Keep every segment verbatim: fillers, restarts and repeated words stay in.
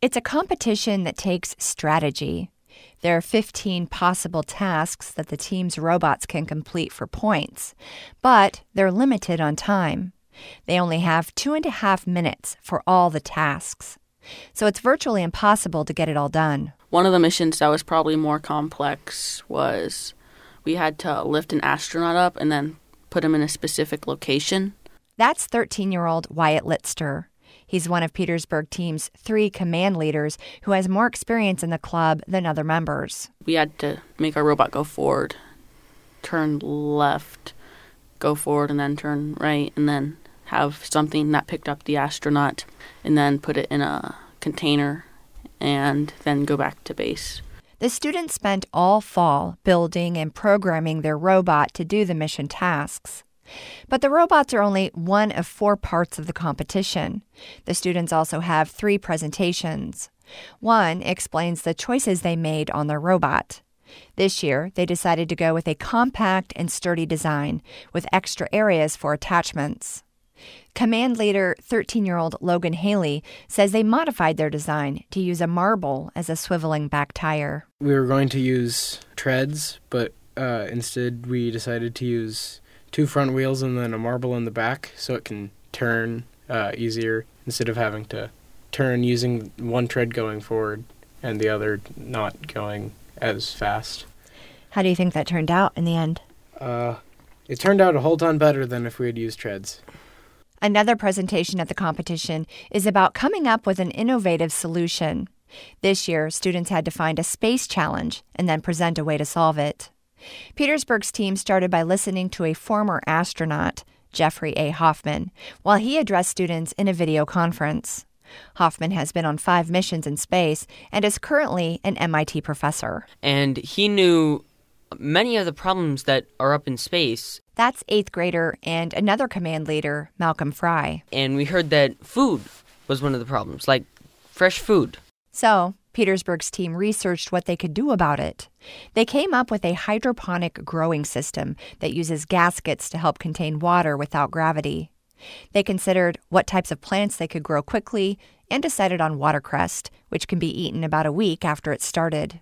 It's a competition that takes strategy. There are fifteen possible tasks that the team's robots can complete for points, but they're limited on time. They only have two and a half minutes for all the tasks. So it's virtually impossible to get it all done. One of the missions that was probably more complex was we had to lift an astronaut up and then put him in a specific location. That's thirteen-year-old Wyatt Litster. He's one of Petersburg team's three command leaders who has more experience in the club than other members. We had to make our robot go forward, turn left, go forward, and then turn right, and then have something that picked up the astronaut, and then put it in a container, and then go back to base. The students spent all fall building and programming their robot to do the mission tasks. But the robots are only one of four parts of the competition. The students also have three presentations. One explains the choices they made on their robot. This year, they decided to go with a compact and sturdy design with extra areas for attachments. Command leader thirteen-year-old Logan Haley says they modified their design to use a marble as a swiveling back tire. We were going to use treads, but uh, instead we decided to use two front wheels and then a marble in the back so it can turn uh, easier instead of having to turn using one tread going forward and the other not going as fast. How do you think that turned out in the end? Uh, it turned out a whole ton better than if we had used treads. Another presentation at the competition is about coming up with an innovative solution. This year, students had to find a space challenge and then present a way to solve it. Petersburg's team started by listening to a former astronaut, Jeffrey A. Hoffman, while he addressed students in a video conference. Hoffman has been on five missions in space and is currently an M I T professor. And he knew many of the problems that are up in space. That's eighth grader and another command leader, Malcolm Fry. And we heard that food was one of the problems, like fresh food. So Petersburg's team researched what they could do about it. They came up with a hydroponic growing system that uses gaskets to help contain water without gravity. They considered what types of plants they could grow quickly and decided on watercress, which can be eaten about a week after it started.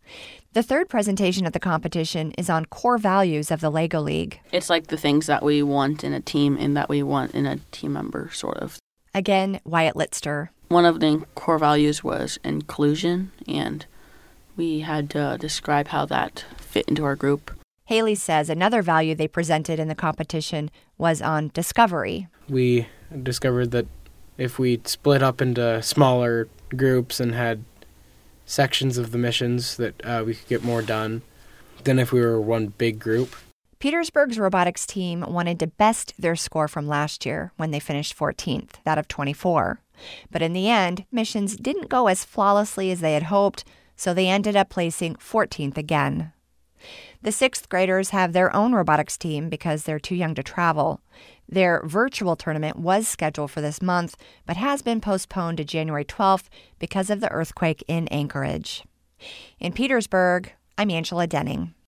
The third presentation at the competition is on core values of the Lego League. It's like the things that we want in a team and that we want in a team member, sort of. Again, Wyatt Litster. One of the core values was inclusion, and we had to describe how that fit into our group. Haley says another value they presented in the competition was on discovery. We discovered that if we split up into smaller groups and had sections of the missions, that uh, we could get more done than if we were one big group. Petersburg's robotics team wanted to best their score from last year when they finished fourteenth, that of twenty-four. But in the end, missions didn't go as flawlessly as they had hoped, so they ended up placing fourteenth again. The sixth graders have their own robotics team because they're too young to travel. Their virtual tournament was scheduled for this month, but has been postponed to January twelfth because of the earthquake in Anchorage. In Petersburg, I'm Angela Denning.